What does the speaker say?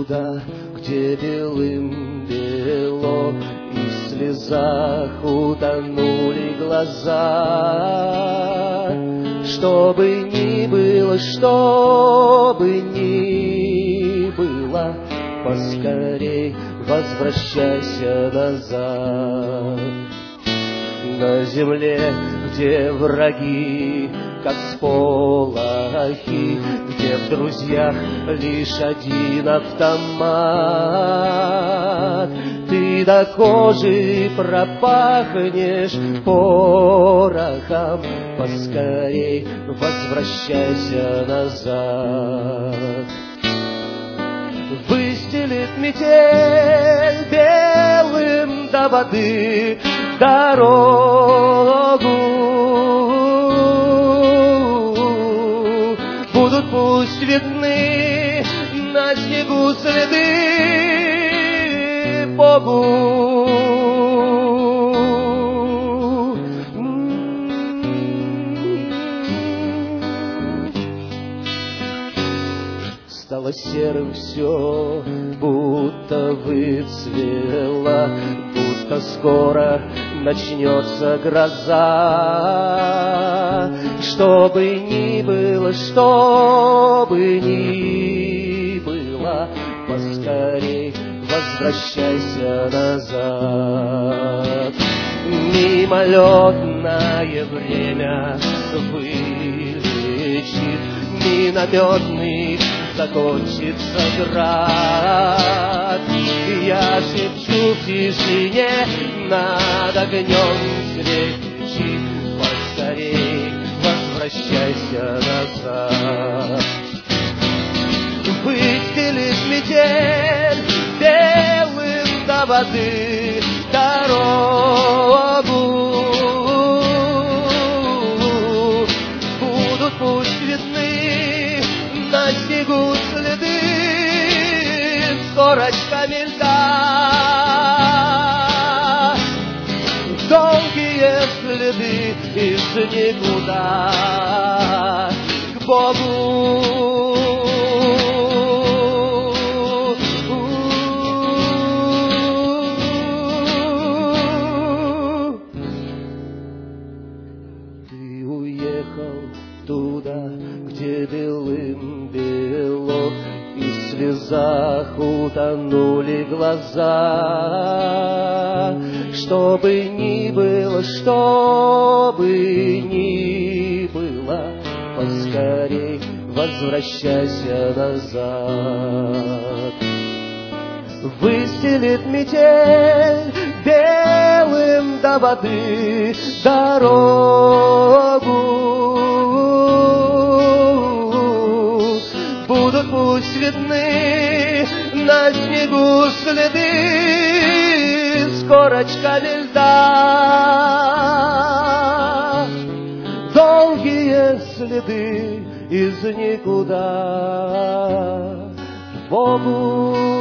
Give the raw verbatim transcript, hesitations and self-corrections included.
туда, где белым бело, и в слезах утонули глаза. Что бы ни было, что бы ни было, поскорей возвращайся назад. На земле, где враги, как сполохи, где в друзьях лишь один автомат, ты до кожи пропахнешь порохом, поскорей возвращайся назад. Выстелит метель белым до воды дорогу, будут пусть видны на снегу следы Богу. Стало серым все, будто выцвело, будто скоро начнется гроза. Что бы ни было, что бы ни было, поскорей возвращайся назад. Мимолетное время вылечит минометный закончится град. Я шепчу в тишине над огнем свечи, поскорей возвращайся назад. Выстелит метель белым до воды дорогу, будут пусть видны на снегу следы с корочками льда. Долгие следы из никуда к Богу. Ты уехал туда, где белым бело, и в слезах утонули глаза. Что бы ни было, что бы ни было, поскорей возвращайся назад. Выстелит метель белым до воды дорогу, будут пусть видны на снегу следы с корочками льда. Долгие следы из никуда к Богу.